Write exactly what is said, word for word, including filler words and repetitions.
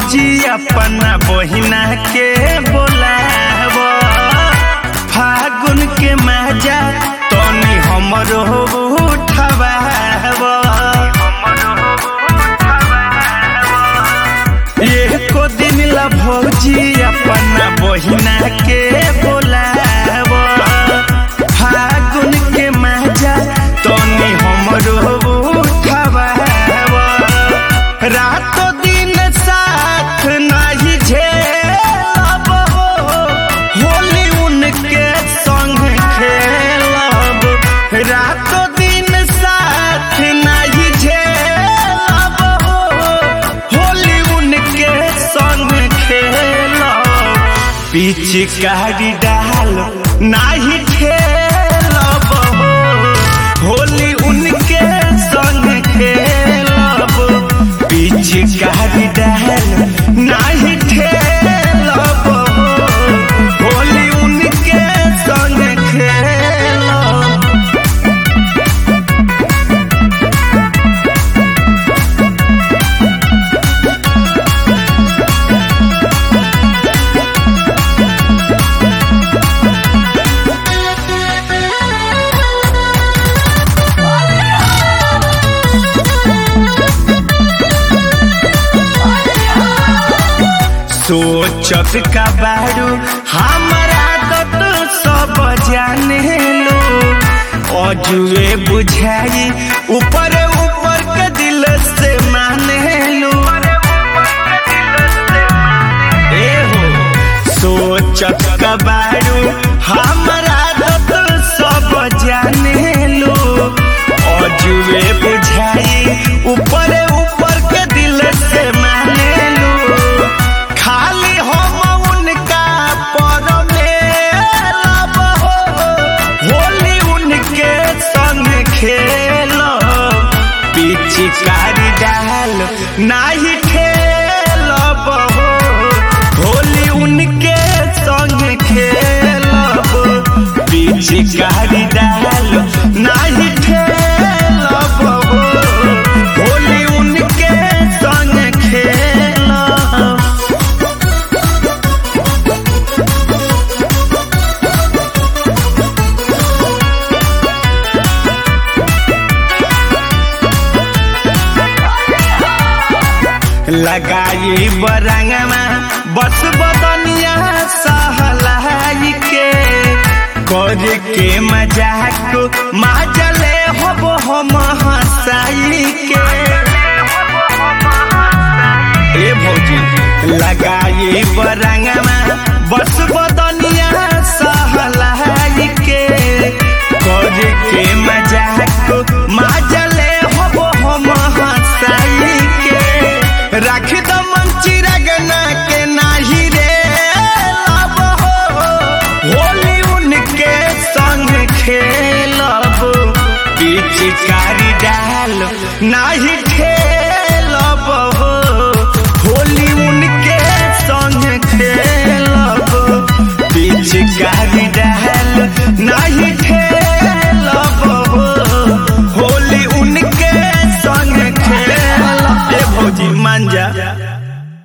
भौजी अपना बहिना के बोलाव, फागुन के मजा तनी हमरो उठाव। एको दिन ला भौजी अपना बहिना के बोलाव, फागुन के मजा तनी हमरो उठाव। रातो दिन साथ नहीं झेलब, होली उनके संग खेलब। रातो दिन साथ नहीं झेलब, होली उनके संग खेलब। पिचकारी डाल नहीं खेलब, होली उनके संग खेलब। पिचकारी डाल नहीं खेलब, होली उनके संग खेलब। सोचत का बारू हमारा तो सब जाने लो, अजुए बुझाई ऊपर ऊपर के दिल से माने लो। ए हो सोचत का बारू हमारा तो सब जाने लो, अजुए बुझाई ऊपर ऊपर के दिल से माने लो। खाली हम उनका पर मेलब, होली उनके संग खेलब। पिचकारी डाल नहीं खेलब, होली उनके संग खेलब। पिचकारी डाल नहीं खेलब, होली उनके संग खेलब। लगाई बरंगमा बस बदनिया सहलाई के, कर के मजाक माजले हब हम हंसाई के। ए भौजी लगाई बरंगमा बस बदनिया सहलाई के, कर के मजाक माजले हब हम हंसाई के। राख द मंची रगना के नाही रे लब, होली उनके संग खेलब। पिचकारी डाल नहीं खेलब, होली उनके संग खेलब। पिचकारी डाल नहीं खेलब, होली उनके संग खेलब। ए भौजी मान जा।